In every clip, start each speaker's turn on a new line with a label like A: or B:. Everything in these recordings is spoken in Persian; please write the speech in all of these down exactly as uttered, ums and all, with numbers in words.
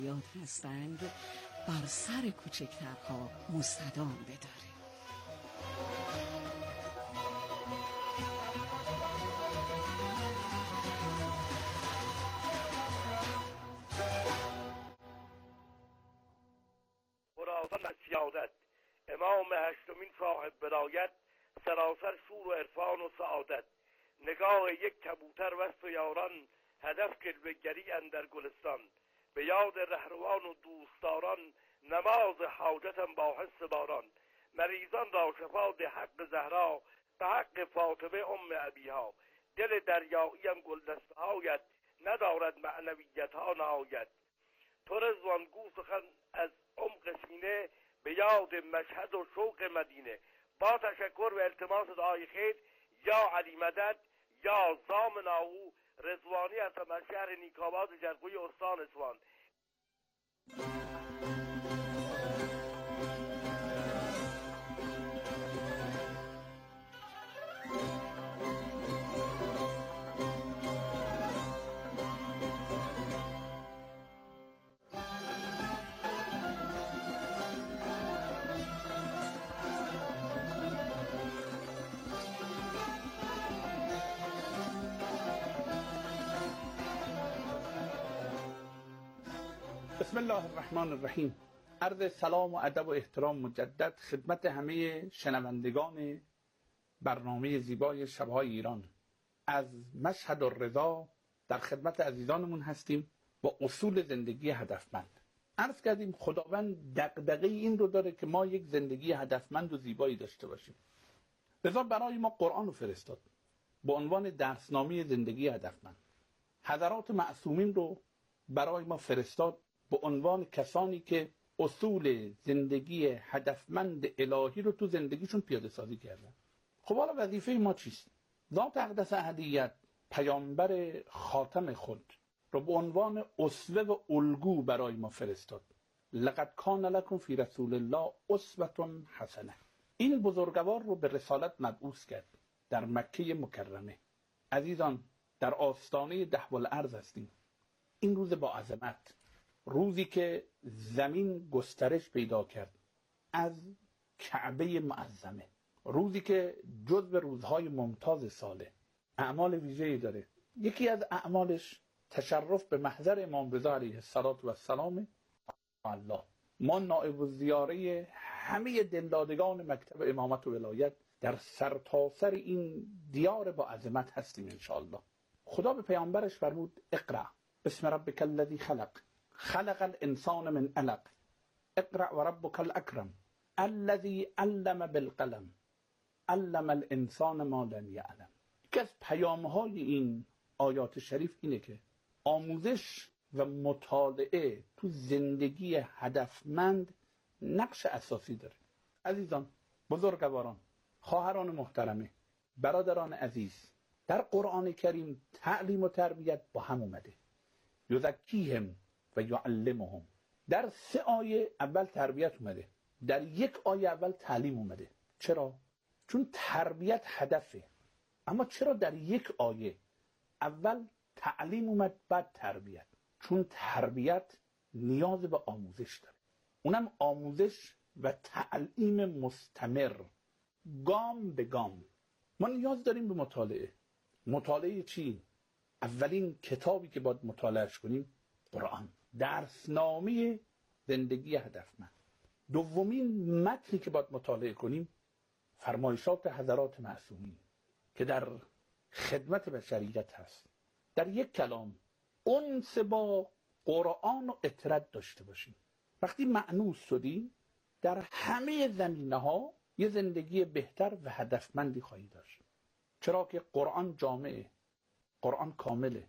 A: یاد هستند بر سر کوچکترها مستدام بداره.
B: خراسان از سیادت امام هشتمین صاحب برایت، سراسر شور و عرفان و سعادت. نگاه یک کبوتر وست و یاران، هدف جلوه‌گری اندر گلستان. به یاد رهروان و دوستداران، نماز حاجتم با حس باران. مریضان را شفا ده حق زهرا، به حق فاطمه ام ابیها. دل دریاییم گلدسته‌هایت، ندارد معنویت ها نهایت. تو رضوان گو سخن از عمق سینه، به یاد مشهد و شوق مدینه. با تشکر و التماس دعای خیر، یا علی مدد یا زام ناهو رضوانی هستم از شهر نیکاباد جرقوی استان اصفهان.
C: بسم الله الرحمن الرحیم. عرض سلام و ادب و احترام مجدد خدمت همه شنوندگان برنامه زیبای شب‌های ایران. از مشهد الرضا در خدمت عزیزانمون هستیم با اصول زندگی هدفمند. عرض کردیم خداوند دغدغه این رو داره که ما یک زندگی هدفمند و زیبایی داشته باشیم. لذا برای ما قرآن رو فرستاد با عنوان درسنامه زندگی هدفمند. حضرات معصومین رو برای ما فرستاد به عنوان کسانی که اصول زندگی هدفمند الهی رو تو زندگیشون پیاده سازی کردن. خب حالا وظیفه ما چیست؟ ذات اقدس احدیت پیامبر خاتم خود رو به عنوان اسوه و الگو برای ما فرستاد. لقد کان لکم فی رسول الله اسوة حسنه. این بزرگوار رو به رسالت مبعوث کرد در مکه مکرمه. عزیزان، در آستانه دهو الارض هستیم. این روز با عظمت، روزی که زمین گسترش پیدا کرد از کعبه معظمه، روزی که جزو روزهای ممتاز ساله، اعمال ویژه‌ای داره. یکی از اعمالش تشرف به محضر امام رضا علیه السلام. الله ما نائب الزیاره همه دلدادگان مکتب امامت و ولایت در سرتاسر این دیار با عظمت هستیم انشاءالله. خدا به پیامبرش فرمود اقرأ بسم ربک الذی خلق خلق الانسان من علق اقرأ و ربک الاکرم الذی علم بالقلم علم الانسان ما لم یعلم. یکی از پیام‌های این آیات شریف اینه که آموزش و مطالعه تو زندگی هدفمند نقش اساسی داره. عزیزان، بزرگواران، خواهران محترمه، برادران عزیز، در قرآن کریم تعلیم و تربیت با هم اومده. یزکیهم و یعلمهم. در سه آیه اول تربیت اومده، در یک آیه اول تعلیم اومده. چرا؟ چون تربیت هدفه. اما چرا در یک آیه اول تعلیم اومد بعد تربیت؟ چون تربیت نیاز به آموزش داره، اونم آموزش و تعلیم مستمر، گام به گام. ما نیاز داریم به مطالعه. مطالعه چی؟ اولین کتابی که باید مطالعهش کنیم قرآن، درسنامه زندگی هدفمند. دومین متنی که باید مطالعه کنیم فرمایشات حضرات معصومین که در خدمت بشریت هست. در یک کلام انس با قرآن و اطرت داشته باشیم. وقتی مأنوس شدیم در همه زمینه ها یه زندگی بهتر و هدفمندی خواهی داشت. چرا که قرآن جامعه، قرآن کامله.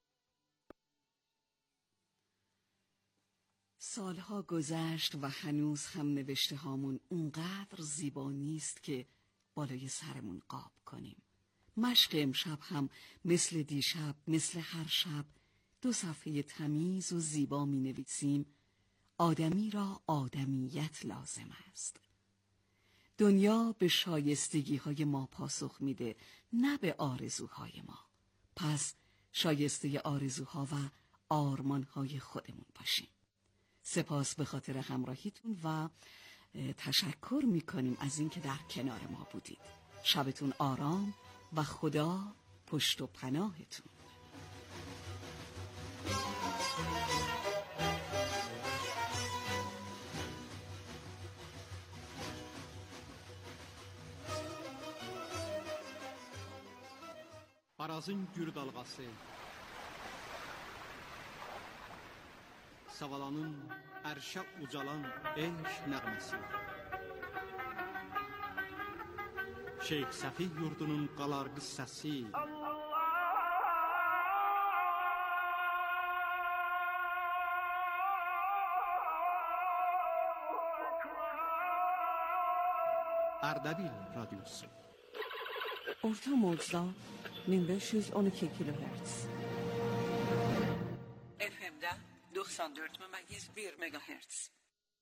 A: سالها گذشت و هنوز هم نوشته هامون اونقدر زیبا نیست که بالای سرمون قاب کنیم. مشق امشب هم مثل دیشب، مثل هر شب دو صفحه تمیز و زیبا می نویسیم. آدمی را آدمیت لازم است. دنیا به شایستگی های ما پاسخ میده، نه به آرزوهای ما. پس شایسته آرزوها و آرمانهای خودمون باشیم. سپاس به خاطر همراهیتون و تشکر میکنیم از اینکه در کنار ما بودید. شبتون آرام و خدا پشت و پناهتون.
D: Arazın gür dalğası, Savalanın ərşə ucalan eşq nəğməsi, Şeyx Səfih yurdunun qalarqı səsi, Ərdəbil radyosu.
A: Orta modda bin beş yüz on iki kilohertz. F M'de doksan dört ممیز bir megahertz.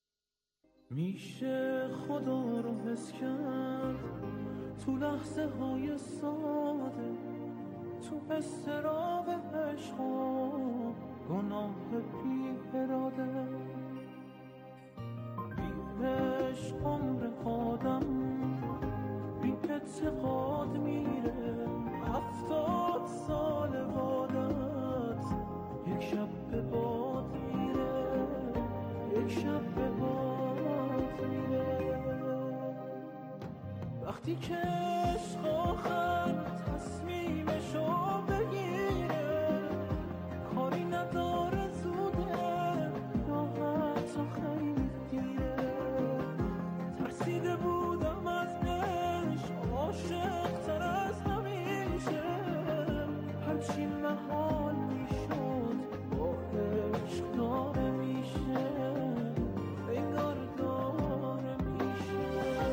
E: میشه خدا رو حس کرد تو لحظه های ساده، تو استراب عشق و گناه بی اراده. بی عشق عمر آدم بی اعتقاد میره، هفتاد سال بادت یک شب به باد میره، یک شب به باد میره. وقتی که عشق آخر تصمیمشو بگیره، کاری نداره زوده یا حتی خیلی دیره. ترسیده بودم از عشق، عاشق تر از همیشه، هرچی محال میشد با عشق داره میشه، انگار داره میشه.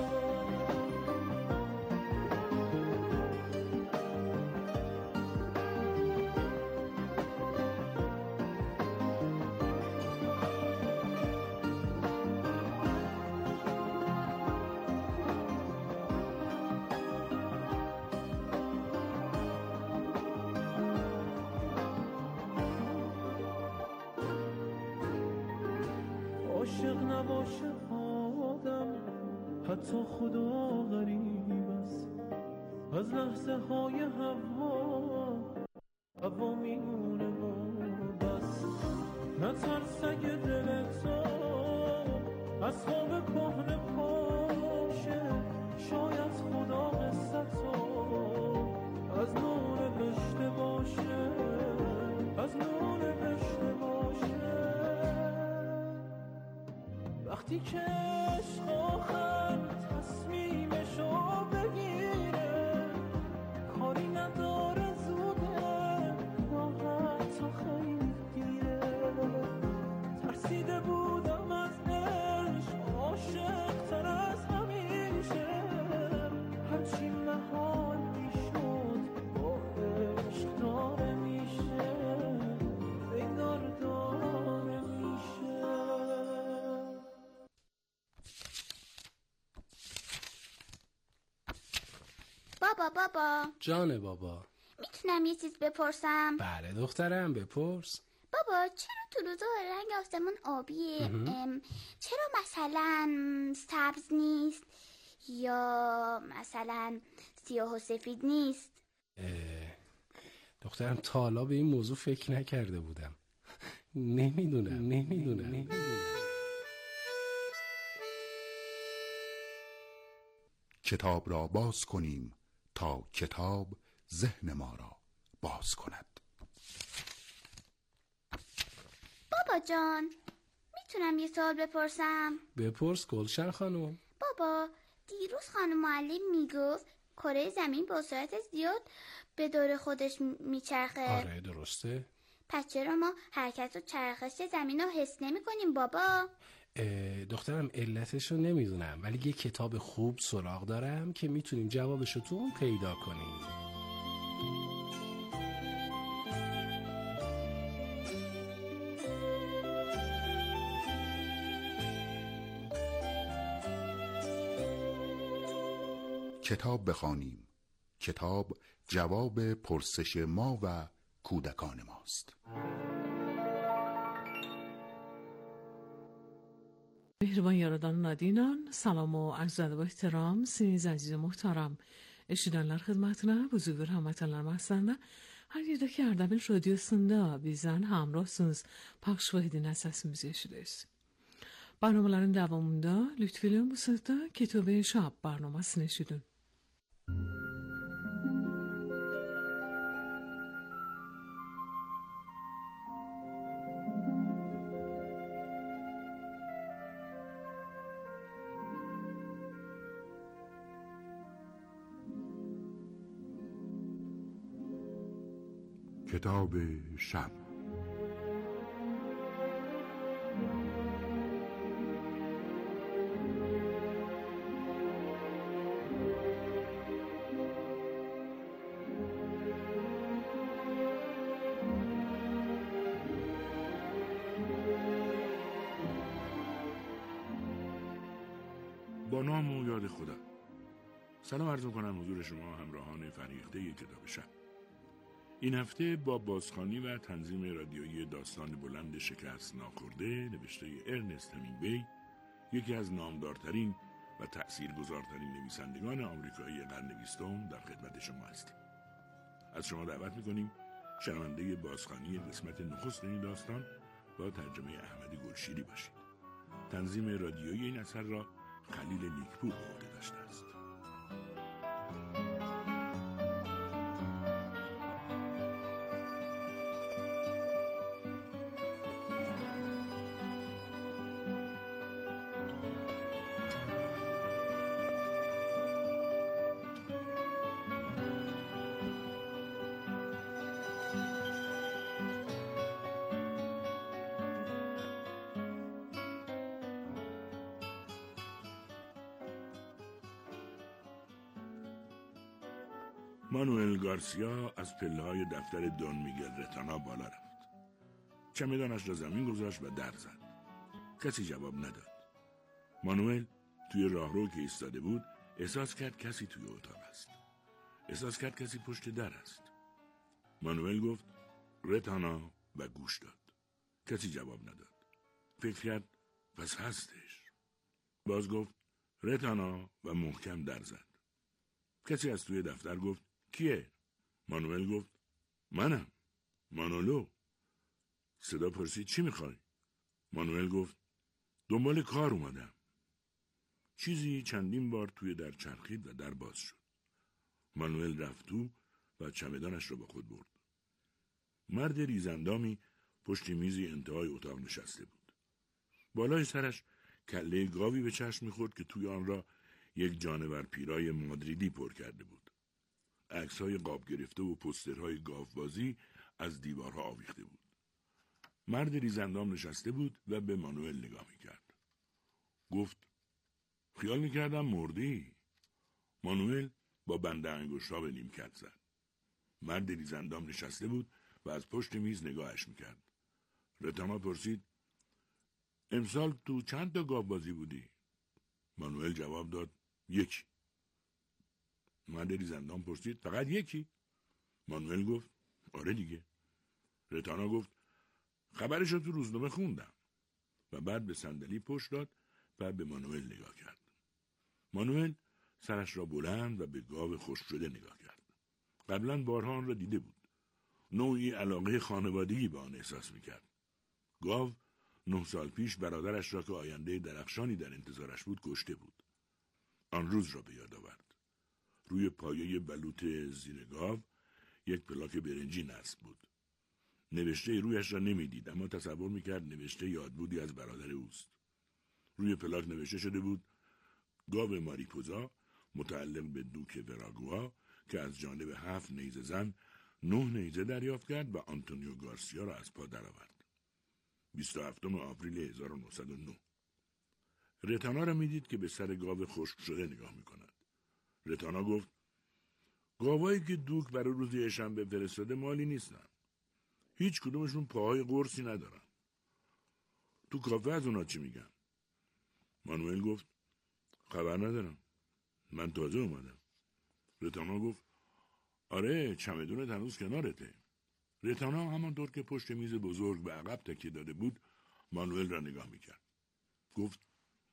E: عاشق نباشه آدم، حتی خدا غریب است. از لحظه های هوا هوا میمونه بس. نترس اگه دل تو از خواب کهنه پاشه، شاید خدا قصه تو از نو نوشته باشه، از نو نوشته باشه. وقتی که عشق آخر تصمیمشو بگیره، کاری نداره زوده یا حتی خیلی دیره. ترسیده بودم از عشق، عاشق تر از همیشه، هرچی محال میشد با عشق داره میشه، انگار داره میشه.
F: بابا بابا
G: جان بابا،
F: میتونم یه چیز بپرسم؟
G: بله دخترم بپرس.
F: بابا چرا تو روزا رنگ آسمون آبیه؟ چرا مثلا سبز نیست یا مثلا سیاه و سفید نیست؟
G: دخترم تا حالا به این موضوع فکر نکرده بودم. نمیدونم نمیدونم نمیدونم
H: کتاب را باز کنیم تا کتاب ذهن ما را باز کند.
F: بابا جان میتونم یه سوال بپرسم؟
G: بپرس گلشن خانم.
F: بابا دیروز خانم معلم میگفت کره زمین با سرعت زیاد به دور خودش میچرخه.
G: آره درسته.
F: پس چرا ما حرکت و چرخش زمین رو حس نمی کنیم بابا؟
G: دخترم علتش رو نمیدونم، ولی یه کتاب خوب سراغ دارم که میتونیم جوابش رو تو اون پیدا کنیم.
H: کتاب بخوانیم. کتاب جواب پرسش ما و کودکان ماست.
I: مهربان یارادان نادینان، سلام و عرض ادب و احترام. Siz aziz ve muhterem eşidenler hizmetine buzul ve rahmetler mahzende her yerdeki Erdebil Radyosunda bizden hamrahsınız. Paks Vahidin sesimizi eşidiyoruz. برنامه‌ların devamında lütfen bu sırada Kitab-ı Şab barnamasını eşidin.
H: کتاب شب.
J: با نام و یاد خدا. سلام عرض می‌کنم حضور شما همراهان فریخته کتاب شب. این هفته با بازخوانی و تنظیم رادیویی داستان بلند شکست ناخورده نوشته ارنست همینگوی، یکی از نامدارترین و تأثیرگذارترین نویسندگان آمریکایی قرن بیستم، در خدمت شما هستیم. از شما دعوت می‌کنیم شنونده بازخوانی قسمت نخست این داستان با ترجمه احمد گلشیری باشید. تنظیم رادیویی این اثر را خلیل نیکپور به عهده داشته است. مانوئل گارسیا از پله‌های دفتر دون میگل رتانا بالا رفت. چمدانش را زمین گذاشت و در زد. کسی جواب نداد. مانوئل توی راهرو که ایستاده بود احساس کرد کسی توی اتاق است. احساس کرد کسی پشت در است. مانوئل گفت رتانا و گوش داد. کسی جواب نداد. فکر کرد پس هستش. باز گفت رتانا و محکم در زد. کسی از توی دفتر گفت کیه؟ مانوئل گفت منم، مانولو. صدا پرسید چی میخوای؟ مانوئل گفت دنبال کار اومدم. چیزی چندین بار توی در چرخید و در باز شد. مانوئل رفت تو و چمدانش را با خود برد. مرد ریزندامی پشت میزی انتهای اتاق نشسته بود. بالای سرش کله گاوی به چشم میخورد که توی آن را یک جانور پیرای مادریدی پر کرده بود. عکس‌های قاب گرفته و پوسترهای گاوبازی از دیوارها آویخته بود. مرد ریزندام نشسته بود و به مانوئل نگاه میکرد. گفت خیال میکردم مردی. مانوئل با بنده انگشت‌ها به نیمکت زد. مرد ریزندام نشسته بود و از پشت میز نگاهش میکرد. رتانا پرسید امسال تو چند تا گاوبازی بودی؟ مانوئل جواب داد یکی. مرد ریزندام پرسید فقط یکی؟ مانوئل گفت آره دیگه. رتانا گفت خبرشو تو روزنامه خوندم و بعد به صندلی پشت داد و به مانوئل نگاه کرد. مانوئل سرش را بلند و به گاو خشک شده نگاه کرد. قبلا بارها آن را دیده بود. نوعی علاقه خانوادگی به آن احساس میکرد. گاو نه سال پیش برادرش را که آینده درخشانی در انتظارش بود کشته بود. آن روز را به یاد آورد. روی پایه بلوط زیر گاو یک پلاک برنجی نصب بود. نوشته رویش را نمیدید اما تصور میکرد نوشته یادبودی از برادر اوست. روی پلاک نوشته شده بود گاو ماریپوزا متعلق به دوک وراگوا که از جانب هفت نیزه زن نه نیزه دریافت کرد و آنتونیو گارسیا را از پا درآورد. بیست و هفتم آوریل هزار و نهصد و نه. رتانا را میدید که به سر گاو خشک شده نگاه میکند. رتانا گفت گاوایی که دوک برای روز یکشنبه فرستاده مالی نیستن. هیچ کدومشون پاهای قرصی ندارن. تو کافه از اونا چی میگن؟ مانوئل گفت خبر ندارم. من تازه اومدم. رتانا گفت آره چمدونت هنوز کنارته. رتانا همانطور که پشت میز بزرگ به عقب تکیه داده بود مانوئل را نگاه میکرد. گفت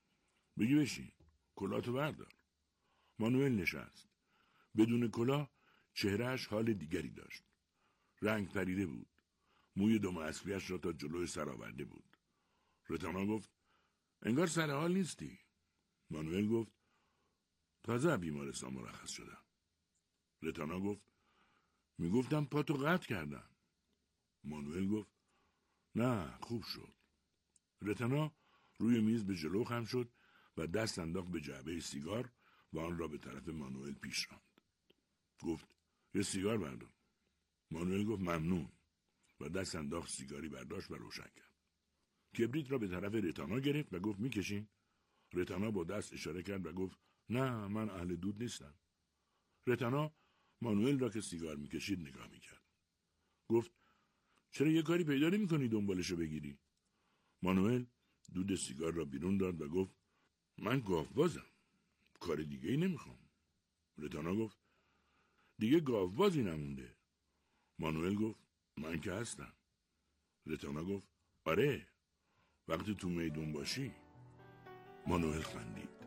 J: بگی بشین، کلاهتو بردار. مانوئل نشست. بدون کلاه چهرهش حال دیگری داشت. رنگ پریده بود. موی دم اسبیش را تا جلوی سر آورده بود. رتانا گفت انگار سر حال نیستی. مانوئل گفت تازه بیمارستان مرخص شدم. رتانا گفت میگفتم پاتو قطع کردم. مانوئل گفت نه خوب شد. رتانا روی میز به جلو خم شد و دست انداخت به جعبه سیگار و آن را به طرف مانوئل پیش راند. گفت یه سیگار بردار. مانوئل گفت ممنون و دست انداخت سیگاری برداشت و روشن کرد. کبریت را به طرف رتانا گرفت و گفت میکشین؟ رتانا با دست اشاره کرد و گفت نه من اهل دود نیستم. رتانا مانوئل را که سیگار میکشید نگاه میکرد. گفت چرا یه کاری پیدا نمی‌کنی دنبالشو بگیری؟ مانوئل دود سیگار را بیرون داد و گفت من گاوبازم. کار دیگه ای نمیخوام. رتانا گفت دیگه گاوبازی نمونده. مانوئل گفت من که هستم. رتانا گفت آره وقتی تو میدون باشی. مانوئل خندید.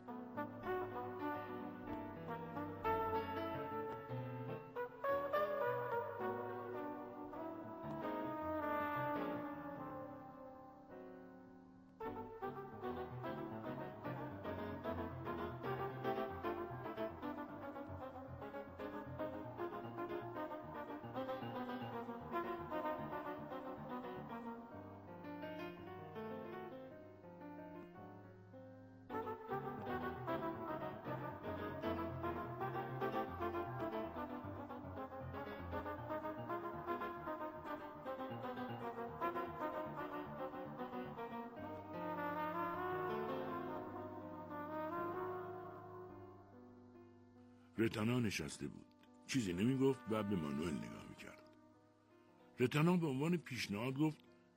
J: رتانا نشسته بود. چیزی نمی گفت و به مانوئل نگاه می کرد. رتانا به عنوان پیشنهاد گفت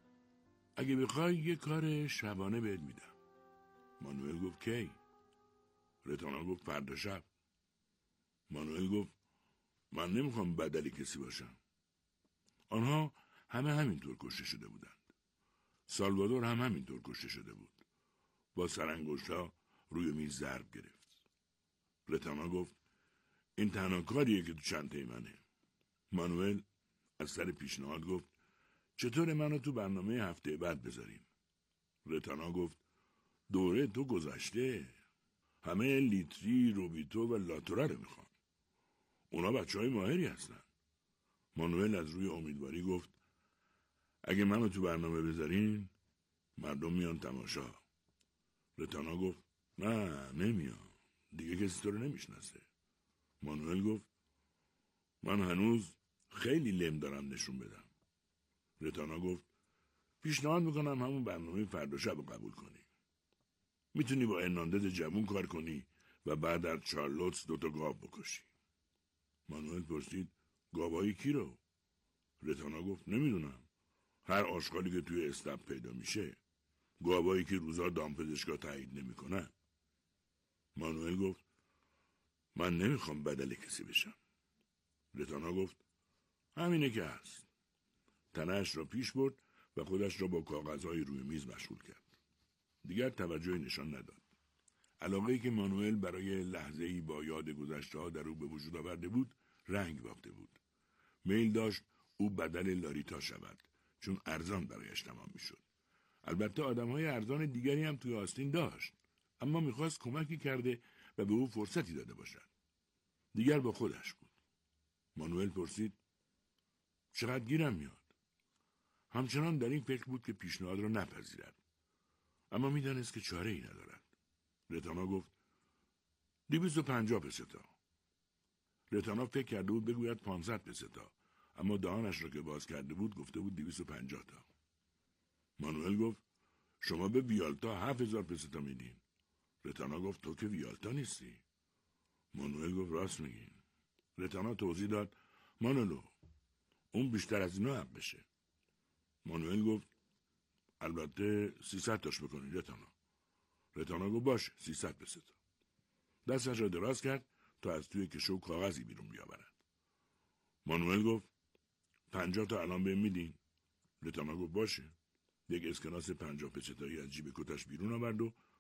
J: اگه بخوای یه کار شبانه بهت میدم. مانوئل گفت کی؟ رتانا گفت فردا شب. مانوئل گفت من نمیخوام بدل کسی باشم. آنها همه همینطور کشته شده بودند. سالوادور هم همینطور کشته شده بود. با سرانگشت‌ها روی میز ضرب گرفت. رتانا گفت این تنها کاریه که تو چنته منه. مانوئل از سر پیشنهاد گفت چطور منو تو برنامه هفته بعد بذاریم؟ رتانا گفت دوره تو گذشته. همه لیتری، روبیتو و لاتوره رو میخوان. اونا بچه های ماهری هستن. مانوئل از روی امیدواری گفت اگه منو تو برنامه بذارین مردم میان تماشا. رتانا گفت نه نمیان. دیگه کسی تو رو نمیشناسه. مانوئل گفت من هنوز خیلی لم دارم نشون بدم. رتانا گفت پیشنهاد میکنم همون برنامه فردا شب رو قبول کنی. میتونی با ارناندز جوون کار کنی و بعد در چارلوتس دوتا گاو بکشی. مانوئل پرسید گاوهای کی رو؟ رتانا گفت نمیدونم. هر آشغالی که توی استپ پیدا میشه. گاوهایی که روزا دامپزشکا تایید نمیکنن. مانوئل گفت من نمیخوام بدل کسی بشم. رتانا گفت همینه که هست. تنه‌اش را پیش برد و خودش را با کاغذهای روی میز مشغول کرد. دیگر توجهی نشان نداد. علاقه‌ای که مانوئل برای لحظه‌ای با یاد گذشته‌ها در او به وجود آورده بود، رنگ بافته بود. میل داشت او بدل لاریتا شود، چون ارزان برایش تمام میشد. البته آدم‌های ارزان دیگری هم توی آستین داشت، اما میخواست کمکی کرده و به او فرصتی داده باشد. دیگر با خودش بود. مانوئل پرسید چقدر گیرم میاد؟ همچنان در این فکر بود که پیشنهاد را نپذیرد، اما میدانست که چاره ای ندارد. رتانا گفت دویست و پنجاه پستا. رتانا فکر کرده بود بگوید پانصد پستا، اما دهانش را که باز کرده بود گفته بود دویست و پنجاه تا. مانوئل گفت شما به ویالتا هفت هزار پستا میدین. رتانا گفت تو که ویالتا نیستی. مانوئل گفت راست میگین. رتانا توضیح داد مانولو اون بیشتر از اینا حق بشه. مانوئل گفت البته سیصد تاش بکنید رتانا. رتانا گفت باشه سیصد پستا. دستش را دراز کرد تا از توی کشو کاغذی بیرون بیاورد. مانوئل گفت پنجاه تا الان بهم میدین؟ رتانا گفت باشه. یک اسکناس پنجاه پستایی از جیب کتش بیرون آورد و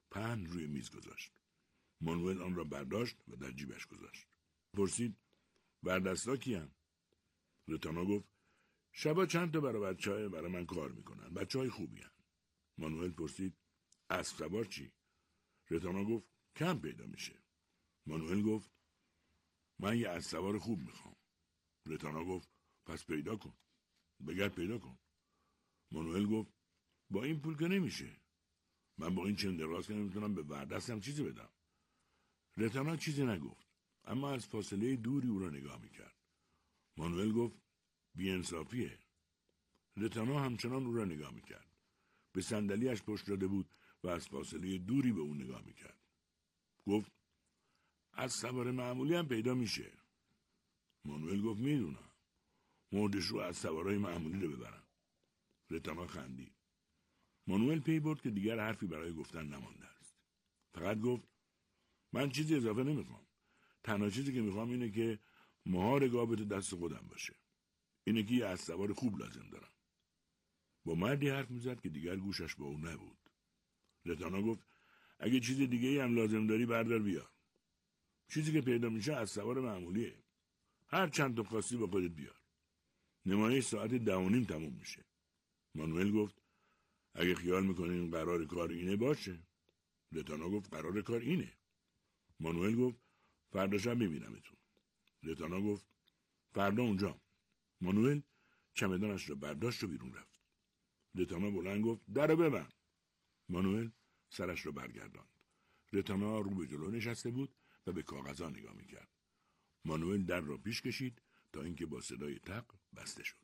J: پهن روی میز گذاشت. مانوئل آن را برداشت و در جیبش گذاشت. پرسید بردستا کیم؟ رتانا گفت شبا چند تا برای بچه‌های برای من کار میکنن. بچه‌های خوبی هن. مانوئل پرسید اسب سوار چی؟ رتانا گفت کم پیدا میشه. مانوئل گفت من یه اسب سوار خوب میخوام. رتانا گفت پس پیدا کن. بگرد پیدا کن. مانوئل گفت با این پول که نمیشه. من با این چند دراز که نمیتونم به وردستم چیزی بدم. رتانا چیزی نگفت، اما از فاصله دوری او را نگاه میکرد. مانوئل گفت بی‌انصافیه. رتانا همچنان او را نگاه میکرد. به صندلی‌اش پشت داده بود و از فاصله دوری به او نگاه میکرد. گفت از سوار معمولی هم پیدا میشه. مانوئل گفت میدونم. مردش رو از سوارای معمولی رو ببرن. رتانا خندید. مانوئل پی برد که دیگر حرفی برای گفتن نمانده است. فقط گفت من چیزی اضافه نمیخوام. تنها چیزی که میخوام اینه که مهار گابت دست خودم باشه. اینه که یه اسبسوار خوب لازم دارم. با مردی حرف میزد که دیگر گوشش با او نبود. رتانا گفت اگه چیز دیگه ای هم لازم داری بردار بیار. چیزی که پیدا میشه اسبسوار معمولیه. هر چند تا خواستی با خودت بیار. نمایش ساعت ده و نیم تموم میشه. مانوئل گفت اگه خیال میکنین قرار کار اینه باشه. رتانا گفت قرار کار اینه. مانوئل گفت فردا شب میبینمتون. رتانا گفت فردا اونجا. مانوئل چمدانش را برداشت و بیرون رفت. رتانا بلند گفت درو ببند. مانوئل سرش را برگرداند. رتانا رو به جلو نشسته بود و به کاغذها نگاه میکرد. مانوئل در را پیش کشید تا اینکه با صدای تق بسته شد.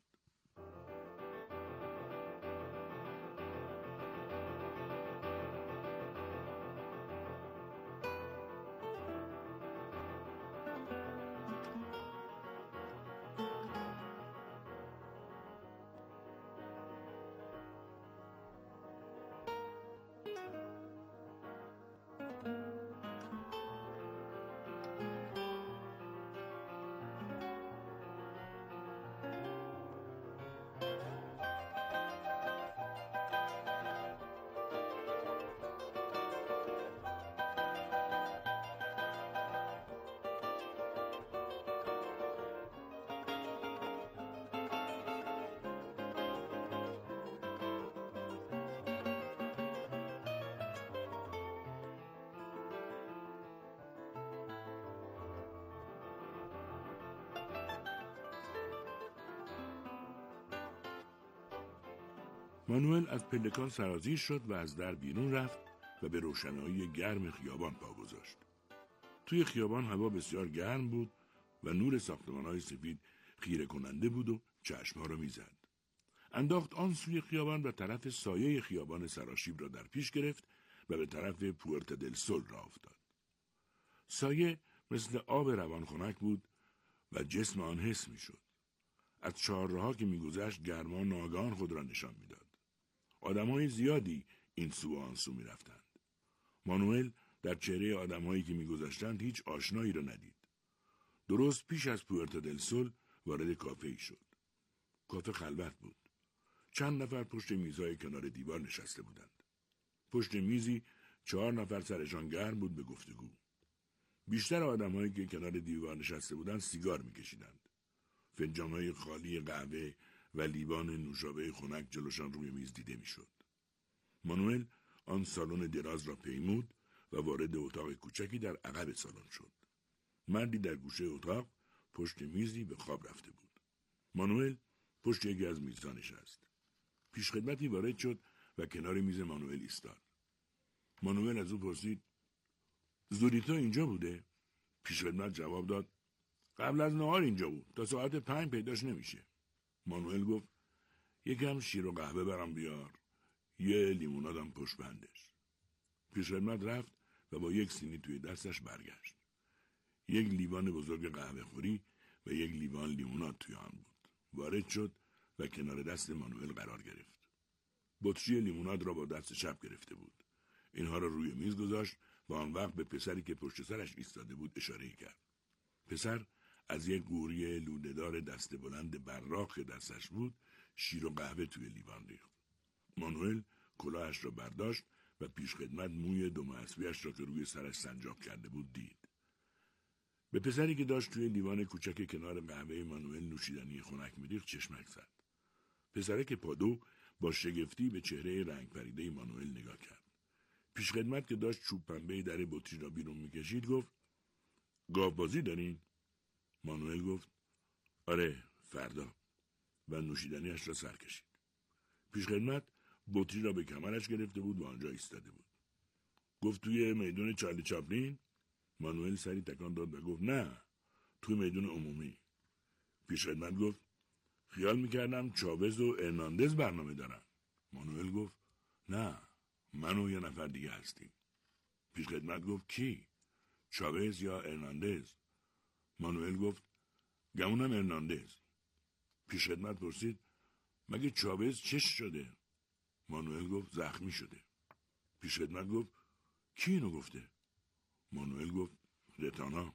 J: مانوئل از پلکان سرازیر شد و از در بیرون رفت و به روشنایی گرم خیابان پا گذاشت. توی خیابان هوا بسیار گرم بود و نور ساختمان‌های سفید خیره کننده بود و چشم‌ها را می‌زد. انداخت آن سوی خیابان و طرف سایه خیابان سراشیب را در پیش گرفت و به طرف پورت دل سول راه افتاد. سایه مثل آب روان خنک بود و جسم آن حس می‌شد. از چهارراه‌ها که می‌گذشت گرما ناگهان خود را نشان می‌داد. آدم‌های زیادی این سو و آن سو می‌رفتند. مانوئل در چهره آدم‌هایی که می‌گذشتند هیچ آشنایی را ندید. درست پیش از پورت دل سول وارد کافه‌ای شد. کافه خلوت بود. چند نفر پشت میزهای کنار دیوار نشسته بودند. پشت میزی چهار نفر سرشان گرم بود به گفتگو. بیشتر آدم‌هایی که کنار دیوار نشسته بودند سیگار می‌کشیدند. فنجان‌های خالی قهوه و لیوان نوشابه خنک جلوشان روی میز دیده میشد. مانوئل آن سالن دراز را پیمود و وارد اتاق کوچکی در عقب سالن شد. مردی در گوشه اتاق پشت میزی به خواب رفته بود. مانوئل پشت یکی از میزها نشست. پیشخدمتی وارد شد و کنار میز مانوئل ایستاد. مانوئل از او پرسید زوریتو اینجا بوده؟ پیشخدمت جواب داد قبل از نهار اینجا بود. تا ساعت پنج پیداش نمیشه. مانوئل گفت یکم شیر و قهوه برام بیار. یه لیمونادم پشت بندش. پیشخدمت رفت و با یک سینی توی دستش برگشت. یک لیوان بزرگ قهوه خوری و یک لیوان لیموناد توی آن بود. وارد شد و کنار دست مانوئل قرار گرفت. بطری لیموناد را با دست چپ گرفته بود. اینها را روی میز گذاشت و آن وقت به پسری که پشت سرش ایستاده بود اشاره کرد. پسر از یک گوری لوده‌دار دست بلند براق که دستش بود شیر و قهوه توی لیوان ریخت. مانوئل کلاهش را برداشت و پیشخدمت موی دم اسبیش را که روی سرش سنجاق کرده بود دید. به پسری که داشت توی لیوان کوچک کنار قهوه مانوئل نوشیدنی خنک می‌ریخت چشمک زد. پسره که پادو با شگفتی به چهره رنگ پریده مانوئل نگاه کرد. پیشخدمت که داشت چوب پنبه در بطری را بیرون می‌کشید گفت: گاوبازی دارین؟ مانوئل گفت: آره، فردا. و نوشیدنیش را سر کشید. پیشخدمت بطری را به کمرش گرفته بود و آنجا ایستاده بود. گفت: توی میدون چارلی چاپلین؟ مانوئل سری تکان داد و گفت: نه، توی میدون عمومی. پیشخدمت گفت: خیال میکردم چاوز و ارناندز برنامه دارن. مانوئل گفت: نه، من و یه نفر دیگه هستیم. پیشخدمت گفت: کی؟ چاوز یا ارناندز؟ مانوئل گفت: گمونم ارناندز. پیشخدمت پرسید: مگه چاوز چش شده؟ مانوئل گفت: زخمی شده. پیشخدمت گفت: کی اینو گفته؟ مانوئل گفت: رتانا.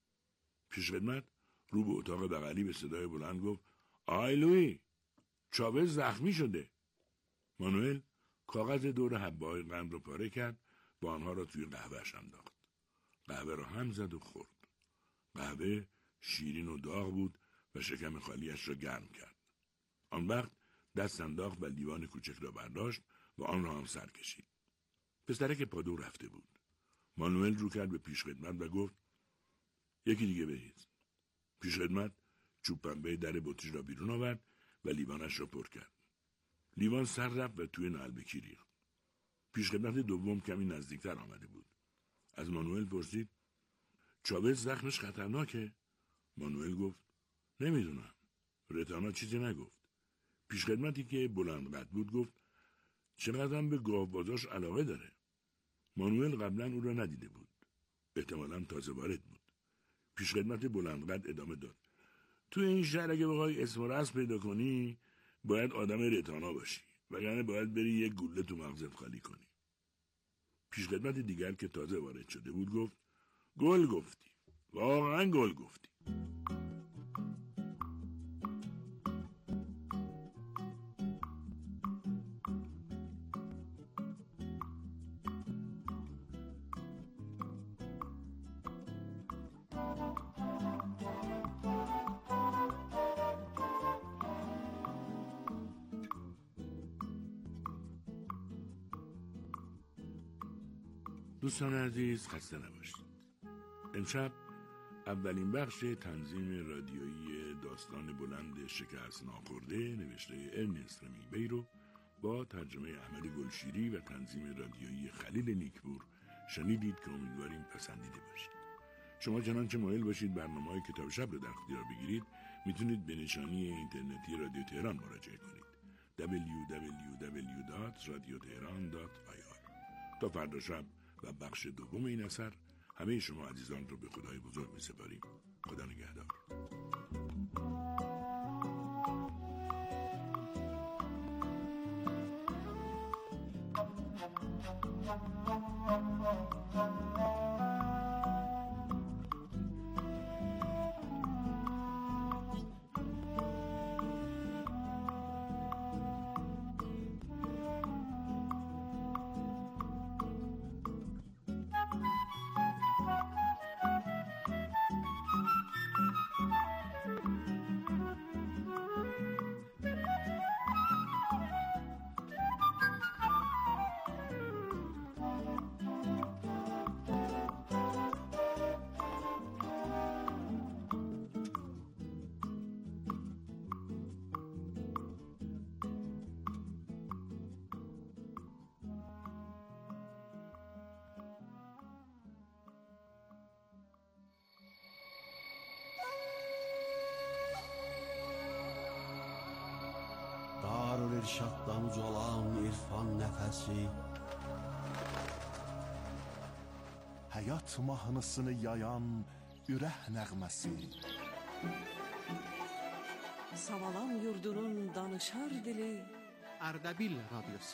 J: پیشخدمت رو به اتاق بغلی به صدای بلند گفت: آی لوی، چاوز زخمی شده. مانوئل کاغذ دور حبه‌های قند رو پاره کرد و آنها را توی قهوه‌اش انداخت. قهوه را هم زد و خورد. قهوه شیرین و داغ بود و شکم خالیش را گرم کرد. آن وقت دست انداخت و لیوان کوچک را برداشت و آن را هم سر کشید. پسرک پادو رفته بود. مانوئل رو کرد به پیشخدمت و گفت: یکی دیگه بریز. پیشخدمت چوب پنبه در بطری را بیرون آورد و لیوانش را پر کرد. لیوان سر رفت و توی نعلبکی ریخت. پیشخدمت دوم کمی نزدیکتر آمده بود. از مانوئل پرسید: چاوز زخمش خطرناکه؟ مانوئل گفت: نمیدونم. رتانا چیزی نگفت. پیشخدمتی که بلند قد بود گفت: چقدر به گاوبازاش علاقه داره. مانوئل قبلا او را ندیده بود. احتمالاً تازه وارد بود. پیشخدمت بلند قد ادامه داد: تو این شهر اگه بخوای اسم و رسم پیدا کنی باید آدم رتانا باشی، وگرنه باید بری یک گوله تو مغزت خالی کنی. پیشخدمت دیگر که تازه وارد شده بود گفت: گل گفتی، واقعا گل گفتی. دوستان عزیز، خسته نباشید. امشب اولین بخش تنظیم رادیویی داستان بلند شکست ناخورده نوشته ارنست همینگوی رو با ترجمه احمد گلشیری و تنظیم رادیویی خلیل نیکپور شنیدید که امیدواریم پسندیده باشید. شما چنانچه مایل باشید برنامه‌های کتاب شب رو در اختیار بگیرید میتونید به نشانی اینترنتی رادیو تهران مراجعه کنید: دبلیو دبلیو دبلیو دات رادیو تهران دات آی آر. تا فردا شب و بخش دوم این اثر همه شما عزیزان رو به خدای بزرگ می‌سپاریم. خدا نگهدار.
K: Darül-İrşaddan ucalan irfan nəfəsi, həyat mahnısını yayan ürək nəğməsi.
A: Savalan yurdunun danışar dili
D: Ardabil Radyosu.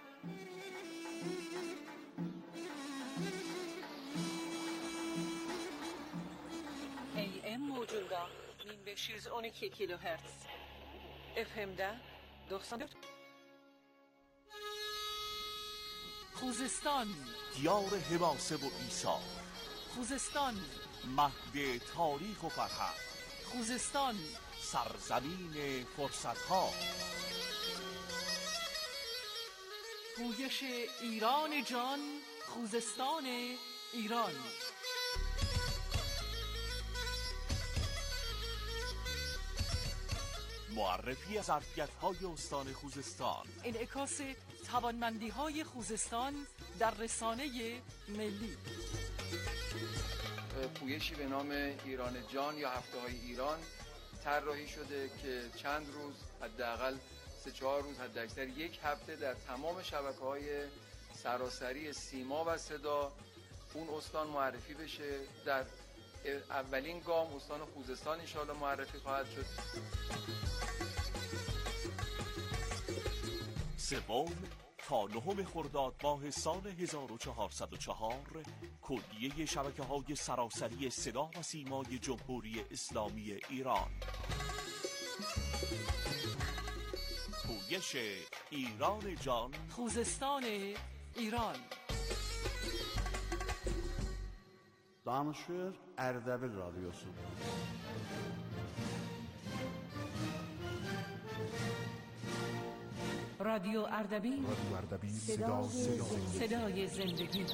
I: ای ام موجودا bin beş yüz on iki kilohertz. F M'de doksan dört.
L: خوزستان،
K: دیار حماسه و ایثار،
L: خوزستان،
K: مهد تاریخ و فرهنگ،
L: خوزستان،
K: سرزمین فرصت‌ها.
L: پویش ایران جان، خوزستان ایران.
K: معرفی از ظرفیت‌های استان خوزستان،
L: انعکاس توانمندی‌های خوزستان در رسانه ملی.
M: پویشی به نام ایران جان یا هفته‌های ایران طراحی شده که چند روز، حداقل سه چهار روز، حداکثر یک هفته، در تمام شبکه‌های سراسری سیما و صدا اون استان معرفی بشه. در اولین گام استان خوزستان ان شاءالله معرفی خواهد شد.
K: سوم تا نهم خرداد ماه سال هزار و چهارصد و چهار کلیه شبکه‌های سراسری صدا و سیمای جمهوری اسلامی ایران. پویش ایران جان،
L: خوزستان ایران.
K: Danışır Erdebil Radyosu.
L: رادیو اردبیل،
H: رادیو اردبیل،
L: صدای, صدای, صدای زندگی.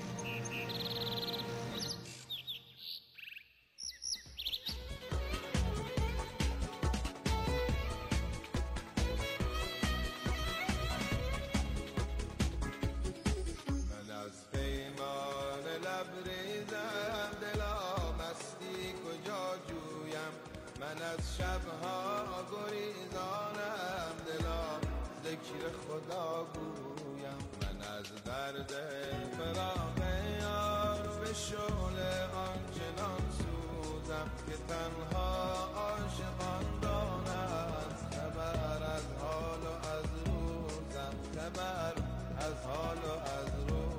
N: من از پیمان لبریزم، دلا مستی کجا جویم. من از شبها گریزانم، دلا ذکر خدا گویم. من از درد فراق یار به شعله آنچنان سوزم که تنها عاشقان دانند خبر از حال و از روزم، خبر از حال و از روزم.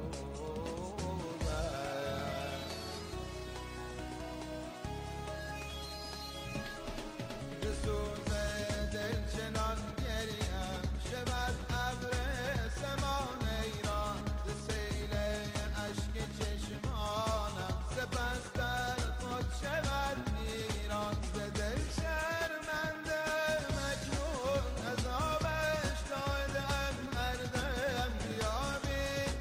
N: به سوز دل چنان گریم شود ابر سمان ایران، ز سیل اشک چشمانم سپس در خود شود ویران. ز دل شرمنده مجنون از آبش دادم مردم، بیابید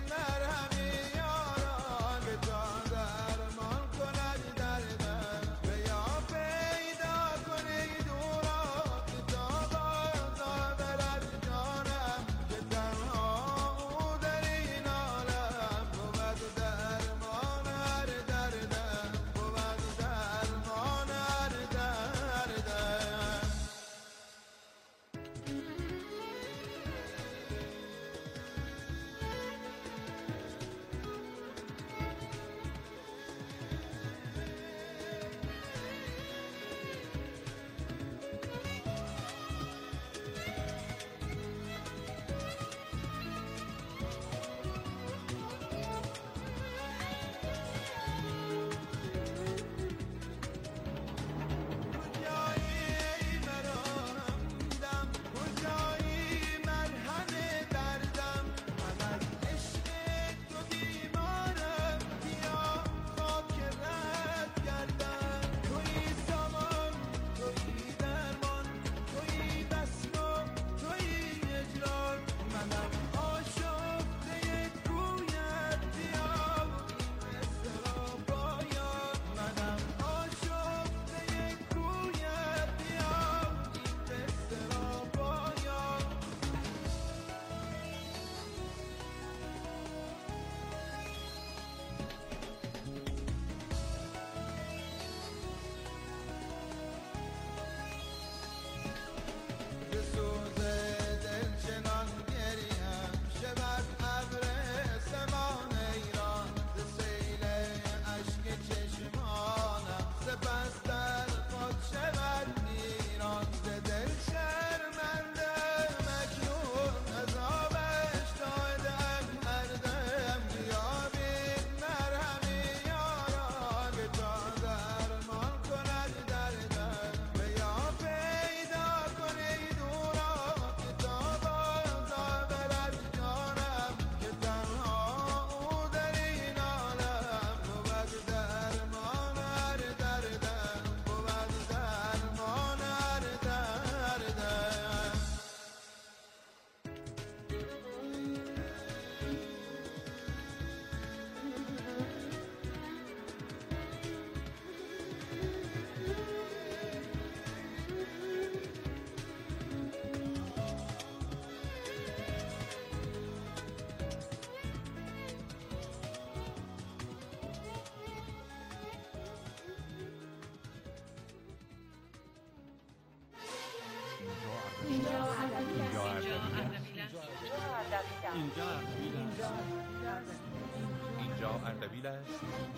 O: اردبیل است.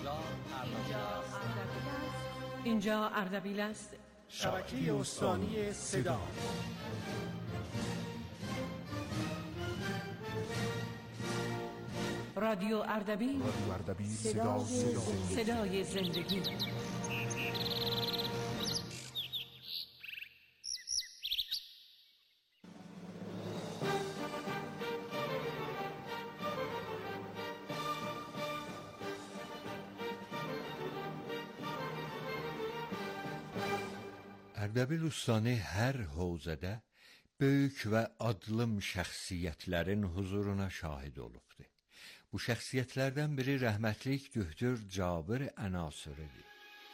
L: اینجا اردبیل است.
D: شبکه استانی صدا.
L: رادیو اردبیل.
H: رادیو اردبیل صدا صدا
L: صدای زندگی.
P: Ərdəbil Ustani hər hövzədə böyük və adlım şəxsiyyətlərin huzuruna şahid olubdu. Bu şəxsiyyətlərdən biri rəhmətlik Döktör Cabir Ənasiridir.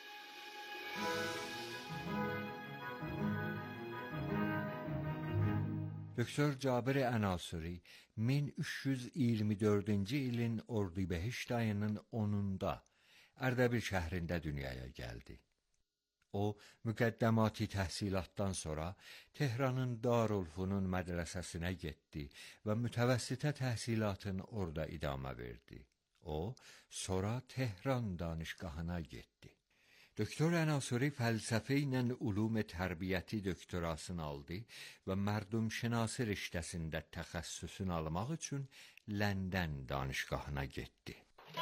P: Döktör Cabir Ənasiri min üç yüz iyirmi dördüncü ilin Ordubehişt ayının onunda Ərdəbil şəhrində dünyaya gəldi. O, müqəddəmati təhsilatdan sonra Tehranın Darülfünun mədrəsəsinə getdi və mütəvəssitə təhsilatını orada idamə verdi. O, sonra Tehran danışqahına getdi. Döktör Ənasiri fəlsəfə ilə ulum tərbiyyəti doktorasını aldı və mərdumşünasi riştəsində təxəssüsünü almaq üçün Ləndən danışqahına getdi.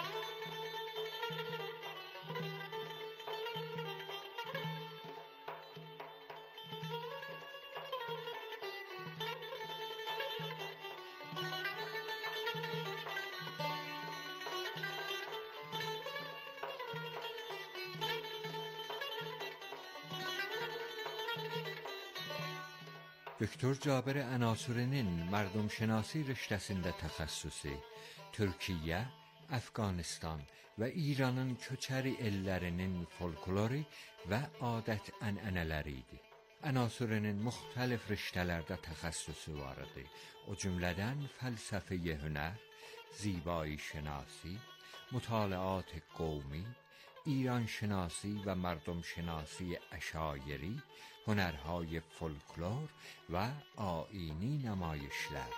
P: Döktör Cabir Ənasirinin mərdumşünasi riştəsində təxəssüsü Türkiyə, Əfqanistan və İranın köçəri ellərinin folkloru və adət-ənənələri idi. Ənasirinin müxtəlif riştələrdə təxəssüsü var idi. O cümlədən fəlsəfə-i hünər, zibai şinasi, mutalaat qovmi, ایران شناسی و مردم شناسی اشایری، هنرهای فولکلور و آیینی نمایشگر.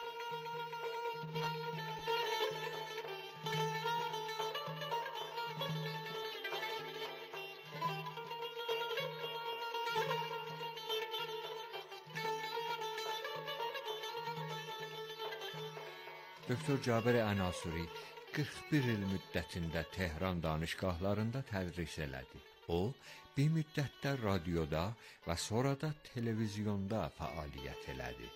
P: Döktör Cabir Ənasiri qırx bir il müddətində Tehran danışqahlarında tədris elədi. O, bir müddətdə radioda və sonra da televizyonda fəaliyyət elədi.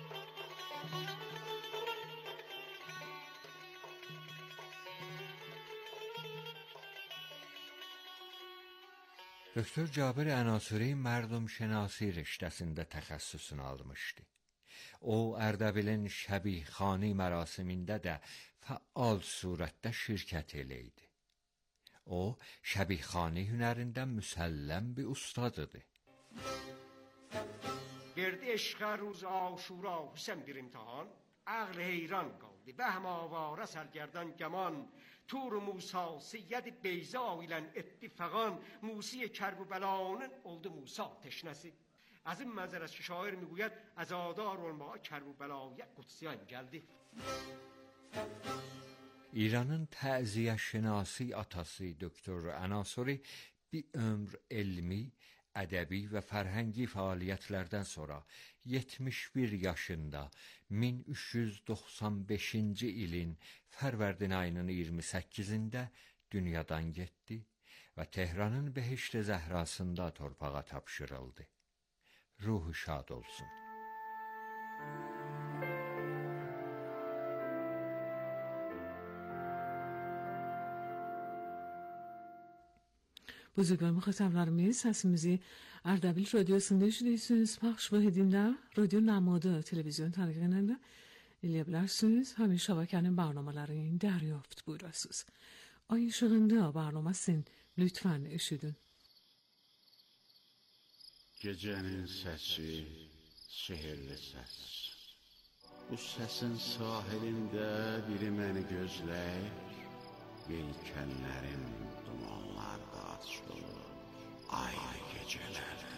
P: Döktör Cabir Ənasiri mərdumşünasi riştəsində təxəssüsünü almışdı. O, Ərdəbilin Şəbihxani mərasimində də fəal surətdə şirkət eləydi. O, Şəbihxani hünərində müsəlləm bir ustadıdır.
Q: Girdi eşqə روز عاشورا حسن bir imtihan, عقل حیران qaldı, bəhm avara sərgərdan gəman, Tur Musa Seyyid Beyza ilə etdi fəğan, Musi Kərbəlanın oldu Musa teşnəsi. از این منظر است که شاعر میگوید عزادار الماء کربلای قدسیان geldi.
P: İranın təziyə şinasi atası Döktör Ənasiri bir ömr elmi, ədəbi və fərhəngi fəaliyyətlərdən sonra yetmiş bir yaşında min üç yüz doxsan beşinci ilin Fərvərdin ayının iyirmi səkkizində dünyadan getdi və Tehranın Behişt-i Zəhrasında torpağa tapşırıldı. Ruhu şad olsun.
I: بزرگوار مخاطبlarımız səsimizi Ərdəbil radiosunda eşidirsiniz. Pəxş vahidində radio namadı televizyon tanıqlarında eləyə bilərsiniz. Həmin şəbəkənin barnamələrini dəryafت buyurasınız. Ay işığında barnamasını lütfen eşidin.
R: Gecenin səsi, sehirli səs. Bu səsin sahilində biri məni gözləyir. Yelkənlərim dumanlarda açılır, ayrı gecələrdə.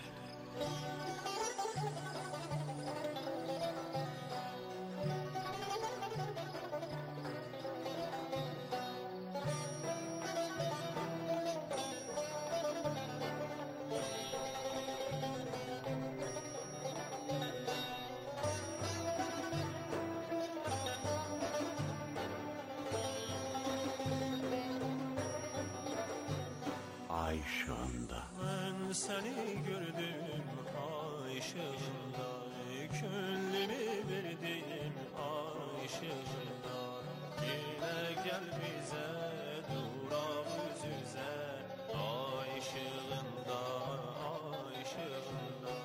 R: aşığında.
E: Ben seni gördüm aşığında, gönlümü verdim aşığında. Yine gel bize durak üzüze, aşığında aşığında.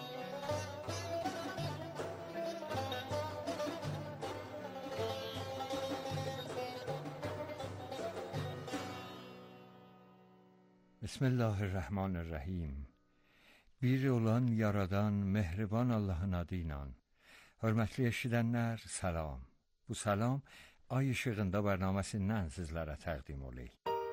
P: Bismillahirrahmanirrahim. Bir olan yaradan mehriban Allahın adıyla. Hörmətli eşidənlər, salam. Bu salam Ay İşığında bərnaməsindən sizlərə təqdim olay.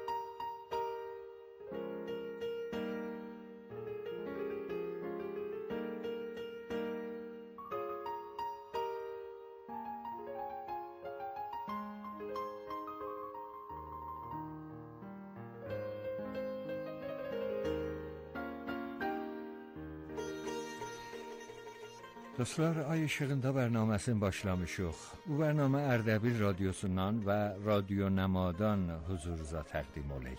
P: Dostlar, Ay İşığında bərnaməsini başlamışıq. Bu bərnamə Ərdəbil radiosundan və Radio Nəmadan huzurunuza təqdim olay.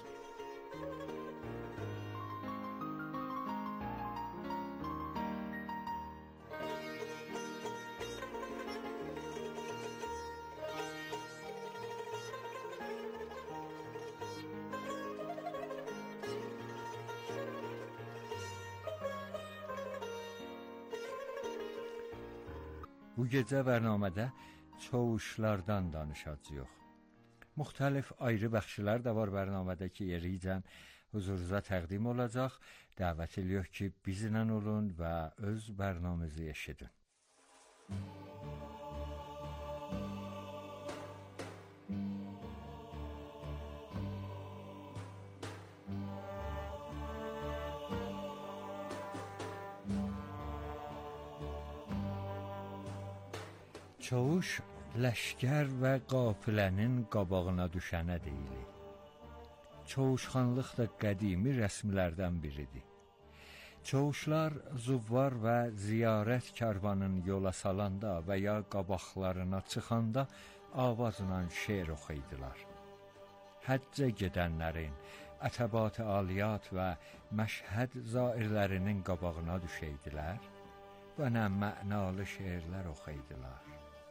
P: Bu gecə bərnamədə çovuşlardan danışacağıq. Müxtəlif ayrı bəxşlər də var bərnamədə ki, yericən huzurunuza təqdim olacaq. Dəvət edirik ki, bizlə olun və öz bərnaməmizi eşidin. Çavuş ləşkər və qafilənin qabağına düşənə deyilir. Çavuşxanlıq da qədimi rəsmlərdən biridir. Çavuşlar zuvvar və ziyarət karvanın yola salanda və ya qabaqlarına çıxanda avazla şeir oxuydular. Həccə gedənlərin, ətəbat-ı aliyat və məşhəd zairlərinin qabağına düşəydilər və nə mənalı şeirlər oxuydular.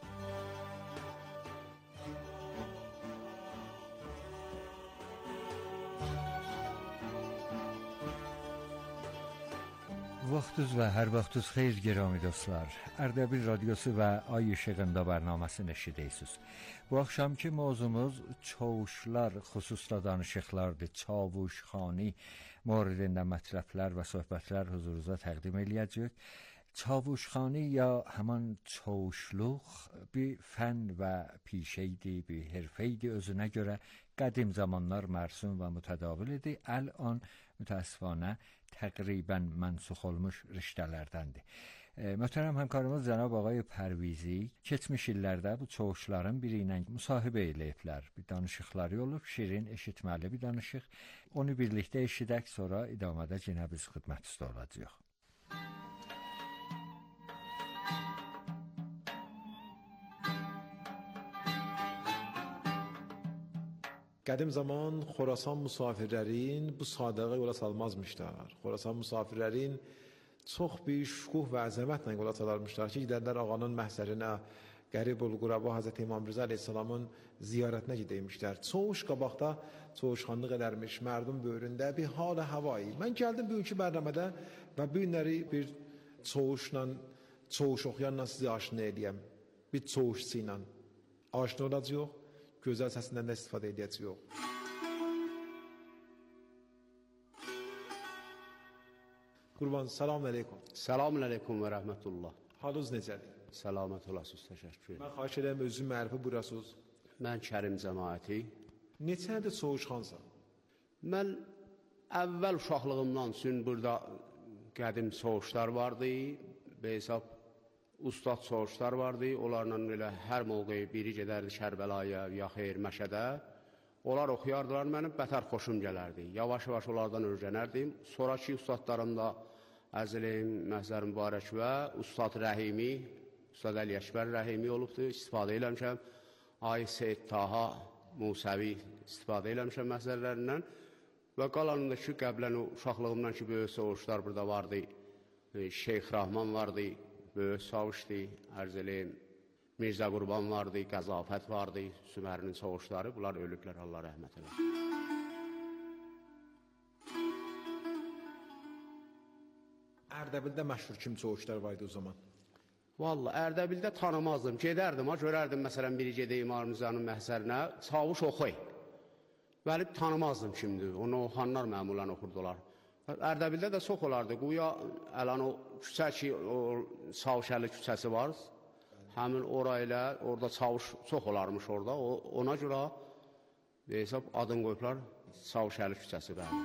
P: Vaxtınız və hər vaxtınız xeyir gərami dostlar. Ərdəbil radiosu və Ay İşığında bərnaməsini eşidirsiniz. Bu axşamki mövzumuz çavuşlar xüsusda danışıqlardır. Çavuşxani mövzusunda mətləblər və söhbətlər huzurunuza təqdim eləyəcək. Çavuşxani ya həman çavuşluq bir fən və pişeydi, bir hərfeydi, özünə görə qədim zamanlar mərsum və mütədavil idi. Əl-an mütəəssifanə təqribən mənsux olmuş riştələrdəndir. E, möhtərəm həmkarımız Cənab Ağay Pərvizi keçmiş illərdə bu çavuşların biri ilə müsahibə eləyiblər. Bir danışıqları olub, şirin, eşitməli bir danışıq. Onu birlikdə eşidək, sonra idamada yenə biz xidmətinizdə olacağıq.
O: Qədim zaman Xorasan musafirlərin bu sadaqa yola salmazmışlar. Xorasan musafirlərin çox bir şükuh və əzəmətlə yola salarmışlar ki, gidərlər ağanın məhzərinə, Qəribul Quraba Həzrəti İmam Rıza Aleyhisselamın ziyarətinə gedəymişlər. Çoğuş qabaqda çoğuşxanlıq edərmiş, mərdum böyründə bir hal-ı havayı. Mən gəldim bugünkü bərnamədə və bu günləri bir çoğuşla, çoğuş oxuyanla sizi aşina edəyəm. Bir çoğuşçu ilə aşina olacaq. Gözəl səsindən də istifadə edəcəyik. Qurban, selamun aleyküm.
R: Selamun aleyküm və rəhmətullah.
O: Halınız necədir?
R: Səlamət olasınız, təşəkkür ederim.
O: Mən xahiş edirəm, özünü mərifə buyurasınız.
R: Mən Kərim cəmaəti.
O: Neçə ildir çoğuşxansan?
R: Mən əvvəl uşaqlığımdan üçün burada qədim çoğuşlar vardı. Beysab ustad çoğuşlar vardı, onlarla elə hər mövqeyi biri gedərdi Kərbəlaya, ya xeyr, Məşədə. Onlar oxuyardılar, mənim bətər xoşum gələrdi. Yavaş-yavaş onlardan öyrənərdim. Sonraki ustadlarım da Əzilin, Məhzər Mübarək və Ustad Rəhimi, Ustad Əli Əkbər Rəhimi olubdur, istifadə eləmişəm. Ay Seyid Taha Musəvi istifadə eləmişəm məhzərlərindən. Və qalanında ki, qəblən o uşaqlığımdan ki, böyük soğuşlar burada vardı. Şeyx Rahman vardı, böyük soğuşdu, ərz eləyim. Mirzə Qurban vardı, Qəzafət vardı, Sümərinin soğuşları. Bunlar ölüblər, Allah rəhmət eləsin.
O: Ərdəbildə məşhur kim soğuşlar vardı o zaman?
R: Vallahi Ərdəbildə tanımazdım. Gedərdim, ha, görərdim məsələn biri gedə İmam Rızanın məhsərinə, Çavuş oxuy. Bəli, tanımazdım kimdir. Onu oxanlar məmulən oxurdular. Ərdəbildə də çox olardı. Quya əlan o küçə ki, o Çavuşəli küçəsi var. Həmin orayla, orada Çavuş çox olarmış orada. O, ona görə hesab adını qoyublar Çavuşəli küçəsi bəli.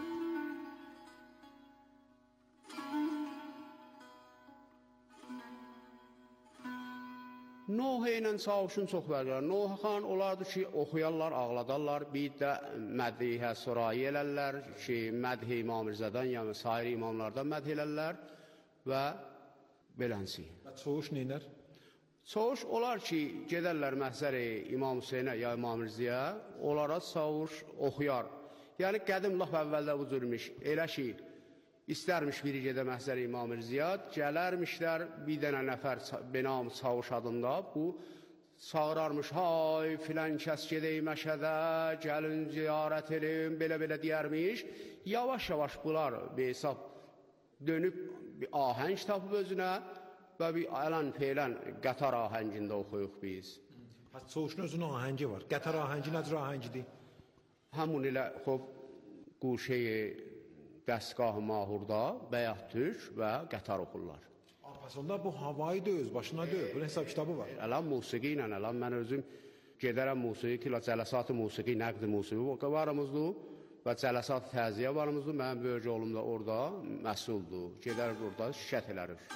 R: Nuh ilə Çavuşun çox vərlər. Nuh xan olardı ki, oxuyarlar, ağladarlar, bir də mədhiyyə sorayi elərlər ki, mədhi İmam Rızədən, yəni sair imamlardan mədh elərlər və belənsi.
O: Çavuş neylər?
R: Çavuş olar ki, gedərlər məhzəri İmam Hüseynə ya İmam Rızəyə, onlara Çavuş oxuyar. Yəni, qədim laf əvvəldə bu cürmüş, elə ki, İstərmiş biri gedə məhzər İmam Rıziyad, gələrmişlər bir dənə nəfər Benam Çavuş adında, bu çağırarmış, hay filan kəs gedək məşədə, gəlin ziyarət edin, belə-belə deyərmiş. Yavaş-yavaş bunlar bir hesab dönüb bir ahəng tapıb özünə və bir ələn feylən qətar ahəngində oxuyuq biz.
O: Çavuşun özünün ahəngi var. Qətar ahəngi nədir ahəngidir?
R: Həmun ilə xob quşeyi dəstgah-ı mahurda bəyət türk və qətar oxurlar.
O: Arpasında bu havayı da öz başına deyil, bunun hesab kitabı var.
R: Ələn musiqi ilə, ələn mən özüm gedərəm musiqi, ki, cələsat-ı musiqi, nəqd-i musiqi varımızdır və cələsat-ı təziyə varımızdır. Mənim böyük oğlum da orada məsuldur. Gedərik orada, şikət elərik.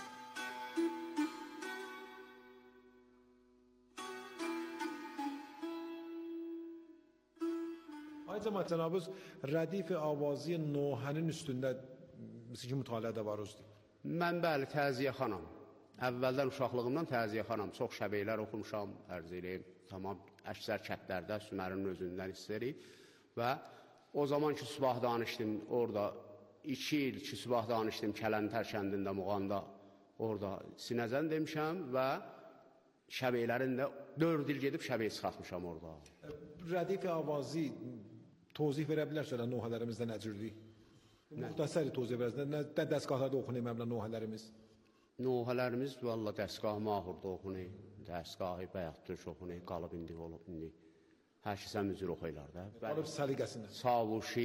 O: Ayrıca cənabız rədif-i avazi Nohənin üstündə ki, mütaliədə var özdür.
R: Mən bəli, təziyyəxanam. Əvvəldən uşaqlığımdan təziyyəxanam. Çox şəbəklər oxumuşam, ərz eləyim. Tamam, əksər kətlərdə Sümərinin özündən istəyirik. Və o zaman ki, Subah danışdım, orada iki il ki, Subah danışdım Kələntər kəndində, Muğanda, orada Sinəzən demişəm və şəbəklərin də dörd il gedib şəbək çıxartmışam orada.
O: Rədif-i avazi tozih verə bilərsənə nohələrimizdə nə cürdür? Müxtəsəri tozih verərsənə, nə dəstgahlarda oxunayım əmlə nohələrimiz?
R: Nohələrimiz valla dəstgah mahurda oxunayım, dəstgahı bəyətdir oxunayım, qalıb indi olub indi. Hər kəsə müzür oxuylar da.
O: Qalıb səliqəsində.
R: Çavuşi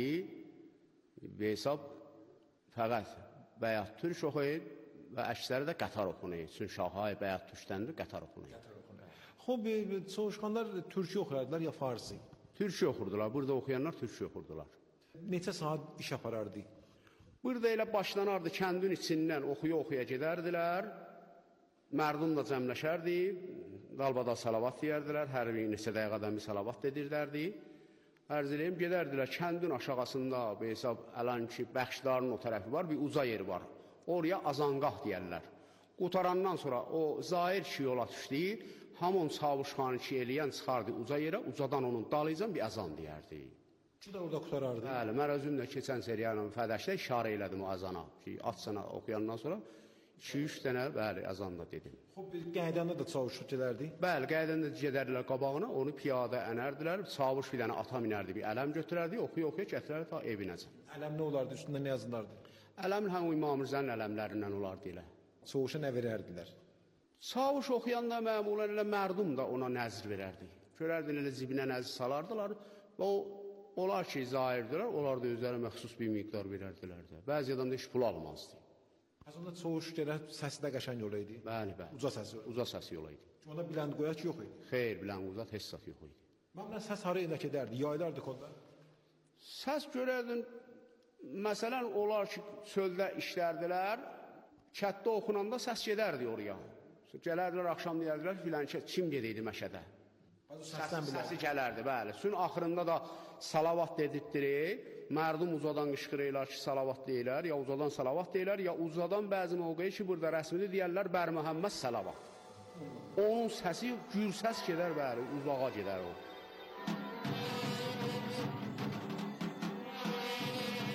R: və hesab fəqət bəyətdir oxuyur və əksəri də qətar oxunayım. Çünki şahayı bəyətdirdən qətar oxunayım.
O: Xob, Çavuşxanlar türkü oxuyardılar ya farsi?
R: Türkçe oxurdular. Burada oxuyanlar Türkçe oxurdular.
O: Neçə saat iş aparardı?
R: Burada elə başlanardı, kəndin içindən oxuya-oxuya gedərdilər. Mərdum da cəmləşərdi. Qalbada salavat deyərdilər. Hər bir neçə dəqiqədən bir salavat dedirlərdi. Ərz eləyim, gedərdilər. Kəndin aşağısında bir hesab ələn ki, bəxşdarın o tərəfi var, bir uca yeri var. Oraya azanqah deyərlər. Qutarandan sonra o zahir ki yola düşdü. Hamon Çavuşxanı ki eləyən çıxardı uca yerə, ucadan onun dalıcan bir əzan deyərdi.
O: Ki də orada qutarardı.
R: Bəli, mən özüm də keçən seriyanın fədəşdə işarə elədim o əzana. Ki, açsana oxuyandan sonra iki üç dənə, bəli, əzan da dedim.
O: Xob, qəydəndə də Çavuş gedərdi?
R: Bəli, qəydəndə gedərlər qabağına, onu piyada ənərdilər. Çavuş bir dənə ata minərdi, bir ələm götürərdi, oxuya-oxuya gətirərdi ta evinəcən.
O: Ələm nə olardı, üstündə nə yazılardı?
R: Ələm həm İmam Rızanın ələmlərindən olardı elə.
O: Çavuşa nə verərdilər?
R: Çavuş oxuyanda məmulən elə mərdum da ona nəzr verərdi. Görərdin elə cibinə nəzr salardılar və o, onlar ki, zahirdirlər, onlar da özləri məxsus bir miqdar verərdilər də. Bəzi adam da heç pul almazdı.
O: Əslində Çavuş gələk səsi də qəşəng yola idi?
R: Bəli, bəli.
O: Uca səsi?
R: Uca səsi yola idi.
O: Onda bilənd qoyaq yox idi?
R: Xeyr, bilənd qoyaq heç səs yox idi.
O: Məmlə səs hara ilə gedərdi, yaylardı kodda?
R: Səs görərdin, məsələn, onlar ki, çöldə işlərdilər, kətdə oxunanda səs gedərdi oraya. Gələrdilər, axşam deyərdilər, filan kim gedəydi məşədə? Səsi, səsi gələrdi, bəli. Sün axırında da salavat dedirtdirir, mərdum ucadan qışqırırlar ki, salavat deyirlər, ya ucadan salavat deyirlər, ya ucadan bəzi mövqeyi ki, burada rəsmini deyərlər, Bər Məhəmməd salavat. Onun səsi, gür səs gedər, bəli, uzağa gedər o.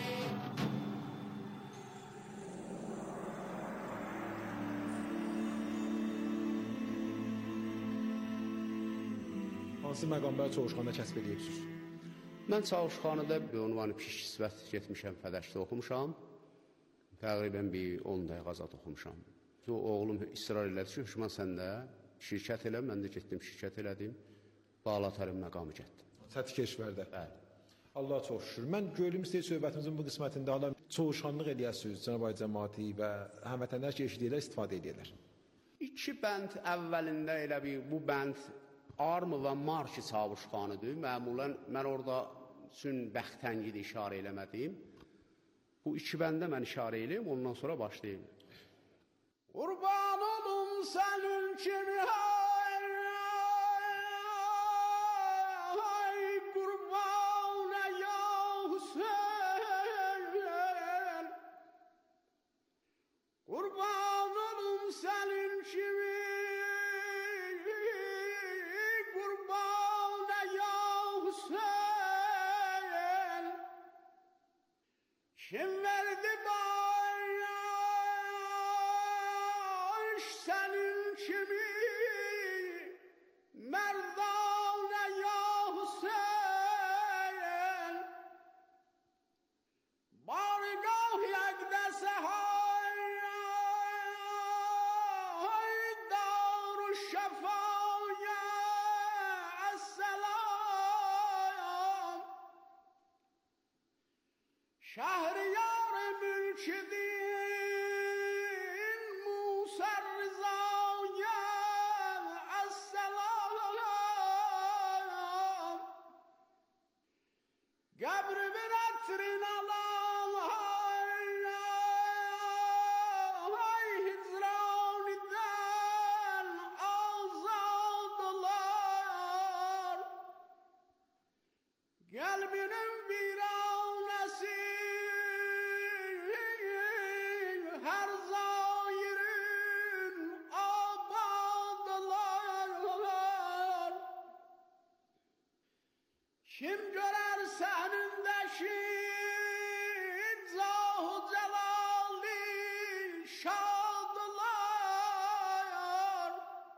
O: hansı məqamlara Çavuşxanada kəsb edirsiniz?
R: Mən Çavuşxanada bir ünvanı pişkisvət getmişəm, Fədəşdə oxumuşam. Təqribən bir on dəqiqə azad oxumuşam. O, oğlum israr elədi ki, Hüşman sən də şirkət elə, mən də getdim şirkət elədim. Bağlatarım məqamı getdim.
O: Səthi Keşvərdə.
R: Bəli.
O: Allah çox şükür. Mən gördüm istəyir söhbətimizin bu qismətində hala Çavuşxanlıq eləyəsiniz, Cənab-ı cəmaati və həmvətənlər ki, eşidirlər, istifadə edirlər.
R: İki bənd əvvəlində elə bir bu bənd Armı və Marki Çavuşxanıdır. Məmulən mən orada üçün bəxtəngidi işarə eləmədim. Bu iki bəndə mən işarə eləyim, ondan sonra başlayayım. Qurban olum sənin kimi hay, hay qurbanə ya Hüseyin. Qurban olum sənin kimi qurbanə ya Hüseyin. Kim verdi baş sənin kimi mərdanə ya Hüseyin. Bargah yəqdəsə hay, hay daru şəfaya əsselam. Şəhriyar mülkidin Musa Rızaya əsselam. Qəbri bir ətrin alan hay, hay hicranidən azadlar. Qəlbinin viranəsi hər zairin abadlar. Kim görər səhnindəki cahu cəlali şadlar.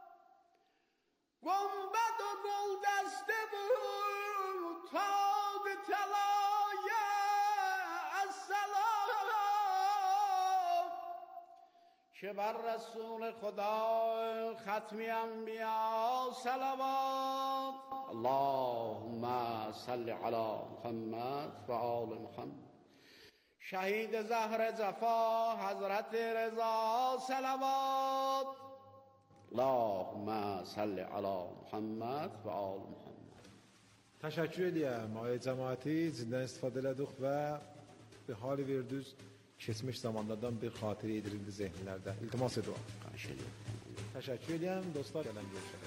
R: Qombəd o qol dəsti bu tabi təlaya əsselam. Ki bər Rəsul Xuda xətmi ənbiya salavat. Allahümmə salli ala Muhammed və ali Muhammed. Şəhid Zəhr Cəfa Həzrət Rəza salavat. Allahümmə salli ala Muhammed və ali Muhammed.
O: Təşəkkür edirəm. Ayə cəmaati ciddən istifadə elədik və bir hali verdiniz. Keçmiş zamanlardan bir xatirə edildi zehnlərdə. İltimas edirəm. Təşəkkür edirəm. Dostlar, gələn görüşənə.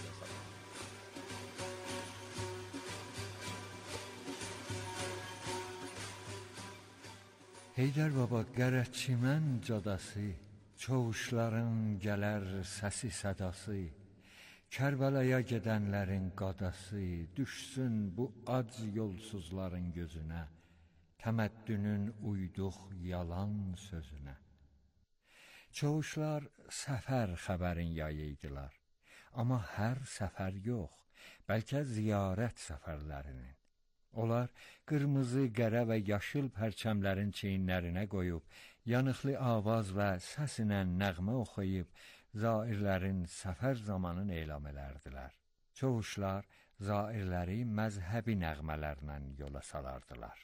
P: Heydər baba qərəçimən cadası, çavuşların gələr səsi sədası, Kərbəlaya gedənlərin qadası, düşsün bu ac yolsuzların gözünə, təməddünün uyduq yalan sözünə. Çavuşlar səfər xəbərin yayıydılar, amma hər səfər yox, bəlkə ziyarət səfərlərinin. Onlar qırmızı, qərə və yaşıl pərçəmlərin çiyinlərinə qoyub, yanıqlı avaz və səsinə nəğmə oxuyub, zairlərin səfər zamanını elam elərdilər. Çavuşlar zairləri məzhəbi nəğmələrlə yola salardılar.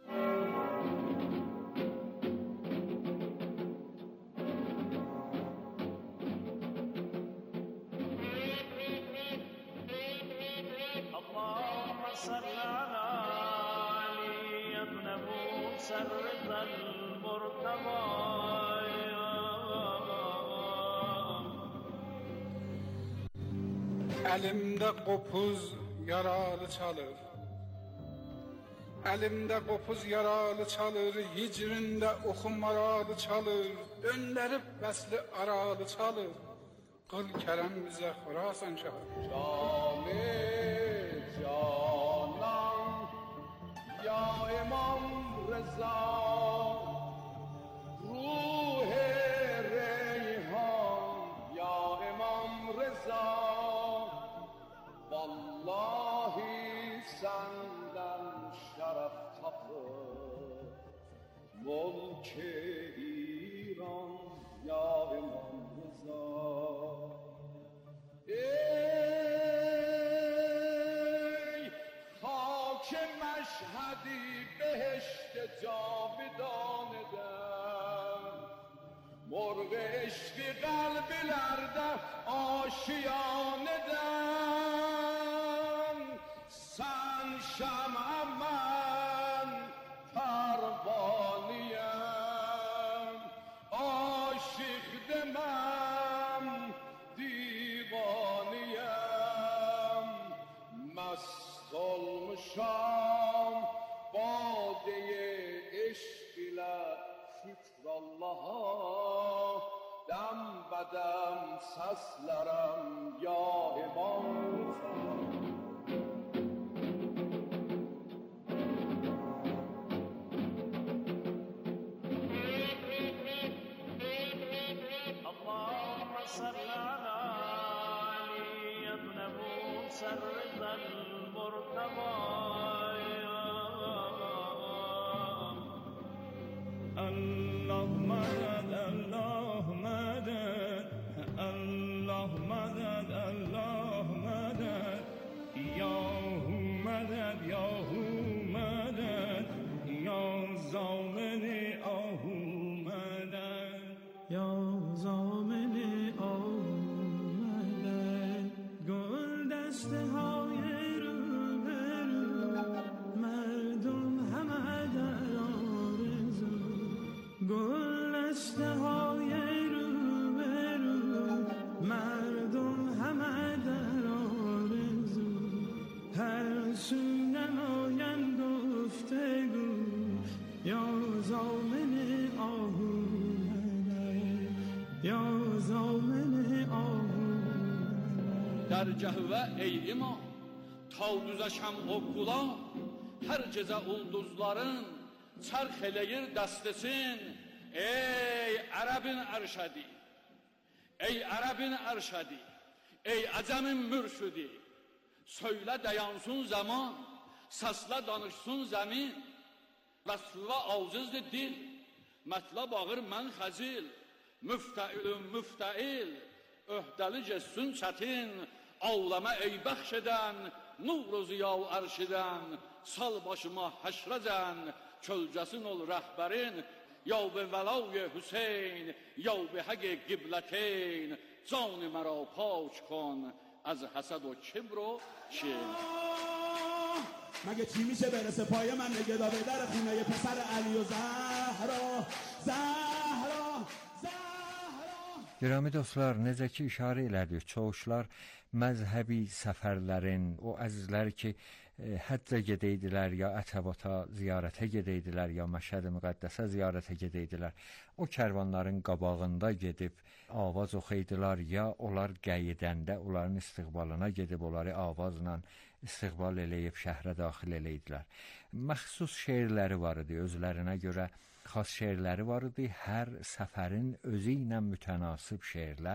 C: Əlimdə qopuz yaralı çalır, Əlimdə qopuz yaralı çalır, Hicrində oxumaralı çalır, Döndərib vəsli aralı çalır, Qıl kərəm bizə Xurasan şahı. Cami canan, ya İmam Rıza, Ruh-i Reyhan, ya İmam Rıza, Vallahi
N: بهشت جاودانه دم مرغ عشقی قلبی لرده آشیانه دم سن شمع من پروانیم عاشق دمم دیوانیم مست olmuşam badeye eşk ile şükrullaha dem bedem seslerim ya imam
E: اللهم صل على علي بن موسى الرضا المرتضى الله مدد الله مدد الله مدد الله مدد یا مدد یا مدد یا زامن آهو مدد یا زامن آهو مدد گل دسته های رو به رو مردم همه در آرزو گل دسته های رو به رو مردم همه در آرزو هر سو نمایند گفتگو یا زامن آهو مدد یا زامن آهو
S: در cəhvə ey imam ta düzəşəm o qula hər gecə ulduzların çarx eləyir dəstəsin ey ərəbin ərşədi ey ərəbin ərşədi ey əcəmin mürşüdi söylə dayansın zaman səslə danışsın zəmin vəsfə acizdir dil mətləb ağır mən xəzil müftəilün müftəil öhdəli cəssün çətin ağləmə ey bəxş edən nur-u ziya-u ərşidən sal başıma həşrəcən kölgəsin ol rəhbərin ya be vəlav-i Hüseyn ya be həq-i qibləteyn can-ı mərə پاک کن از حسد و کبر و شین
T: مگه چی میشه برسه پای من نگدا به در خونه پسر علی و زهرا زهرا
P: Görəmi dostlar, necə ki işarə elədik, çoxuşlar məzhəbi səfərlərin, o əzizlər ki, həccə gedeydilər, ya ətəbata ziyarətə gedeydilər, ya Məşhəd-i Müqəddəsə ziyarətə gedeydilər, o kərvanların qabağında gedib avaz oxuydular, ya onlar qayıdəndə onların istiqbalına gedib, onları avazla istiqbal eləyib şəhrə daxil eləydilər. Məxsus şeirləri var idi, özlərinə görə xas şeirləri var idi, hər səfərin özü ilə mütənasib şeirlər.